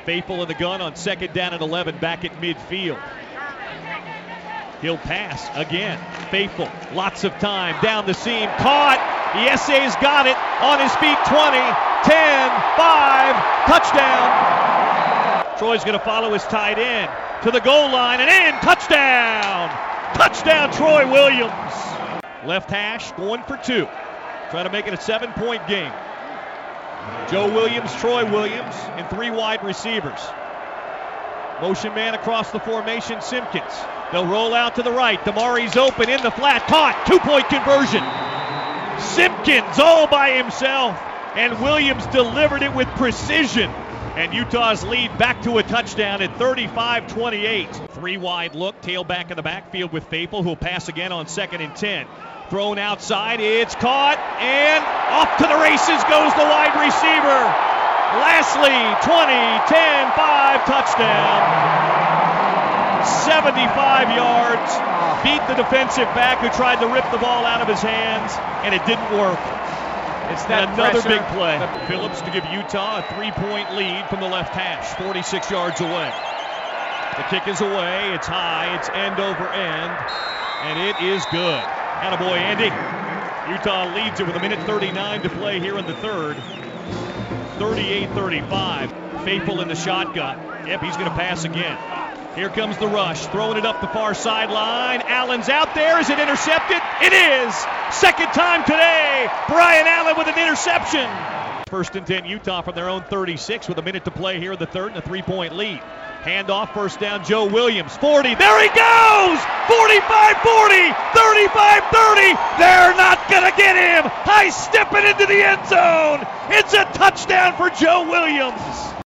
Faithful in the gun on 2nd down and 11 back at midfield. He'll pass again. Faithful, lots of time, down the seam, caught. The SA's got it, on his feet, 20, 10, 5, touchdown. Troy's going to follow his tight end to the goal line and in, touchdown. Touchdown, Troy Williams. Left hash, going for 2. Trying to make it a 7-point game. Joe Williams, Troy Williams, and 3 wide receivers. Motion man across the formation, Simpkins. They'll roll out to the right. Damari's open in the flat. Caught. 2-point conversion. Simpkins all by himself. And Williams delivered it with precision. And Utah's lead back to a touchdown at 35-28. 3 wide look. Tailback in the backfield with Faithful, who'll pass again on 2nd and 10. Thrown outside. It's caught. And off to the races goes the wide receiver. Lastly, 20, 10, 5, touchdown. 75 yards, beat the defensive back who tried to rip the ball out of his hands, and it didn't work. It's that another pressure. Big play. Phillips to give Utah a 3-point lead from the left hash, 46 yards away. The kick is away, it's high, it's end over end, and it is good. Attaboy, Andy. Utah leads it with 1:39 to play here in the third. 38-35. Faithful in the shotgun. Yep, he's going to pass again. Here comes the rush, throwing it up the far sideline. Allen's out there. Is it intercepted? It is. Second time today. Brian Allen with an interception. 1st and 10 Utah from their own 36 with a minute to play here in the third and a 3-point lead. Handoff, 1st down, Joe Williams. 40. There he goes. 45-40. 35-30. They're not going to get him. High stepping into the end zone. It's a touchdown for Joe Williams.